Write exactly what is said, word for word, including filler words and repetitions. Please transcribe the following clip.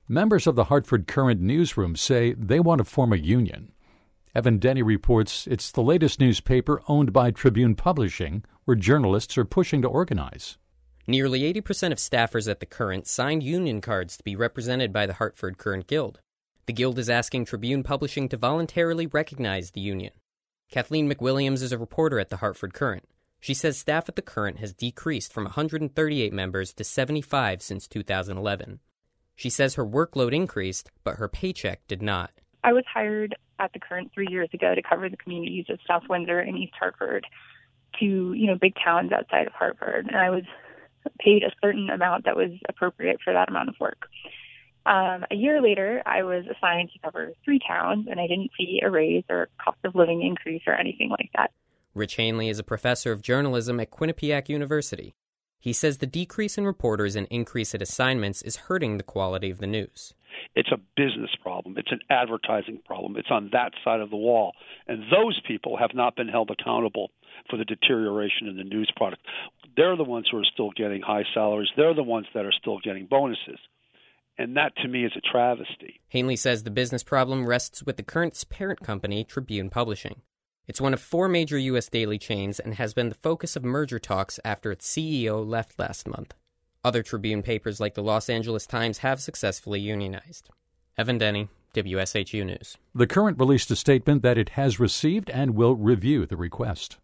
Members of the Hartford Courant newsroom say they want to form a union. Evan Denny reports it's the latest newspaper owned by Tribune Publishing, where journalists are pushing to organize. Nearly eighty percent of staffers at the Courant signed union cards to be represented by the Hartford Courant Guild. The Guild is asking Tribune Publishing to voluntarily recognize the union. Kathleen McWilliams is a reporter at the Hartford Courant. She says staff at the Courant has decreased from one hundred thirty-eight members to seventy-five since two thousand eleven. She says her workload increased, but her paycheck did not. I was hired at the Courant three years ago to cover the communities of South Windsor and East Hartford, to, you know, big towns outside of Hartford, and I was paid a certain amount that was appropriate for that amount of work. Um, a year later, I was assigned to cover three towns, and I didn't see a raise or cost of living increase or anything like that. Rich Hanley is a professor of journalism at Quinnipiac University. He says the decrease in reporters and increase in assignments is hurting the quality of the news. It's a business problem. It's an advertising problem. It's on that side of the wall. And those people have not been held accountable for the deterioration in the news product. They're the ones who are still getting high salaries. They're the ones that are still getting bonuses. And that, to me, is a travesty. Hanley says the business problem rests with the Courant's parent company, Tribune Publishing. It's one of four major U S daily chains and has been the focus of merger talks after its C E O left last month. Other Tribune papers like the Los Angeles Times have successfully unionized. Evan Denny, W S H U News. The Courant released a statement that it has received and will review the request.